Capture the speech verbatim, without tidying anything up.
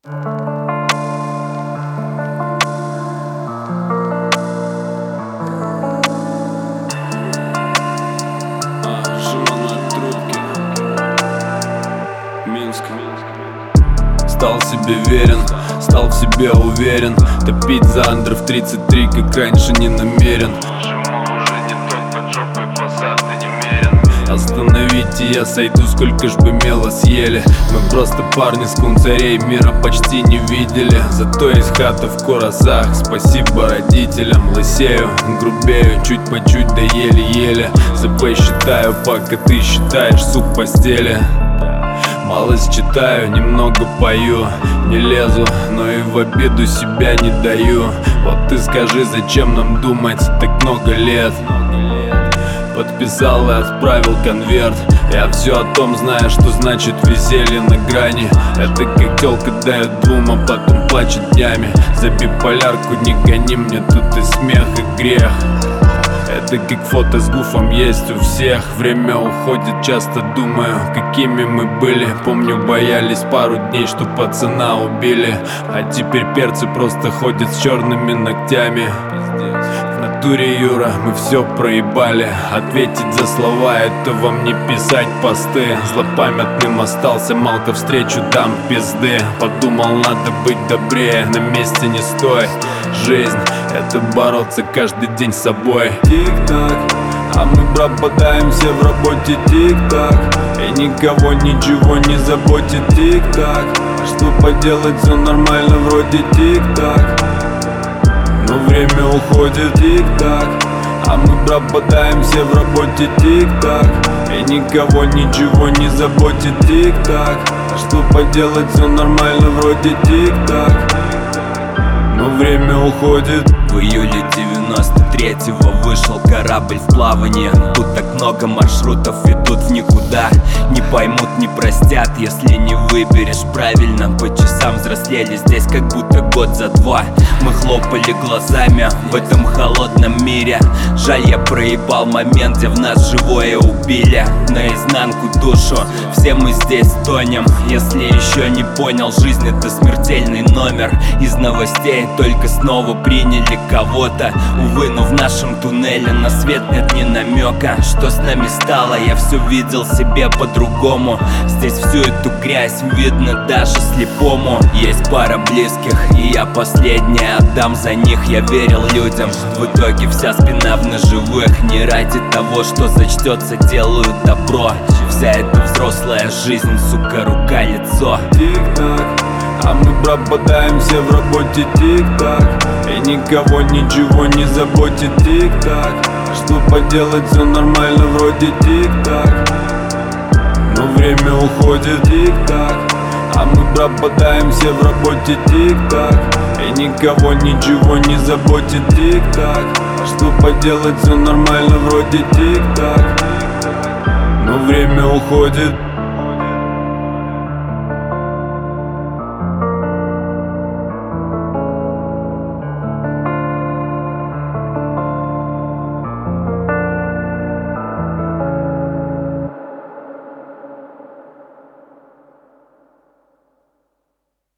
Стал себе верен, стал в себе уверен. Топить за андер в тридцать три, как раньше, не намерен. Остановите, я сойду, сколько ж бы мела съели. Мы просто парни с кунцарей, мира почти не видели. Зато есть хата в Курасах, спасибо родителям. Лысею, грубею, чуть по чуть, да еле-еле. ЗП считаю, пока ты считаешь суп в постели. Малость читаю, немного пою. Не лезу, но и в обиду себя не даю. Вот ты скажи, зачем нам думать так много лет? Подписал и отправил конверт. Я все о том знаю, что значит веселье на грани. Это как тёлка дает двум, а потом плачет днями. За биполярку не гони, мне тут и смех, и грех. Это как фото с гуфом есть у всех. Время уходит, часто думаю, какими мы были. Помню, боялись пару дней, что пацана убили. А теперь перцы просто ходят с черными ногтями. В натуре, Юра, мы все проебали. Ответить за слова — это вам не писать посты. Злопамятным остался, малко встречу дам пизды. Подумал, надо быть добрее, на месте не стой. Жизнь — это бороться каждый день с собой. Тик-так, а мы пропадаемся в работе. Тик-так, и никого ничего не заботит. Тик-так, что поделать, все нормально вроде. Тик-так, но время уходит. Тик-так, а мы пропадаемся в работе. Тик-так, и никого ничего не заботит. Тик-так, что поделать, все нормально вроде. Тик-так, но время уходит. В июле девяносто третьего вышел корабль в плавание. Тут так много маршрутов ведут в никуда. Не поймут, не простят, если не выберешь правильно. По часам взрослели здесь, как будто год за два. Мы хлопали глазами в этом холодном мире. Жаль, я проебал момент, где в нас живое убили. Наизнанку душу, все мы здесь тонем. Если еще не понял, жизнь — это смертельный номер. Из новостей только снова приняли кого-то. Увы, но в нашем туннеле на свет нет ни намека. Что с нами стало, я все видел себе по-другому. Здесь всю эту грязь видно даже слепому. Есть пара близких, и я последняя отдам за них. Я верил людям, в итоге вся спина в ножевых. Не ради того, что зачтется, делаю добро. Вся эта взрослая жизнь, сука, рука-лицо. Тик-так, а мы пропадаемся в работе. Тик-так, и никого ничего не заботит. Тик-так, что поделать, все нормально вроде. Тик-так, но время уходит. Тик-так, а мы пропадаемся в работе. Тик-так, и никого ничего не заботит. Тик-так, что поделать, все нормально вроде. Тик-так, но время уходит.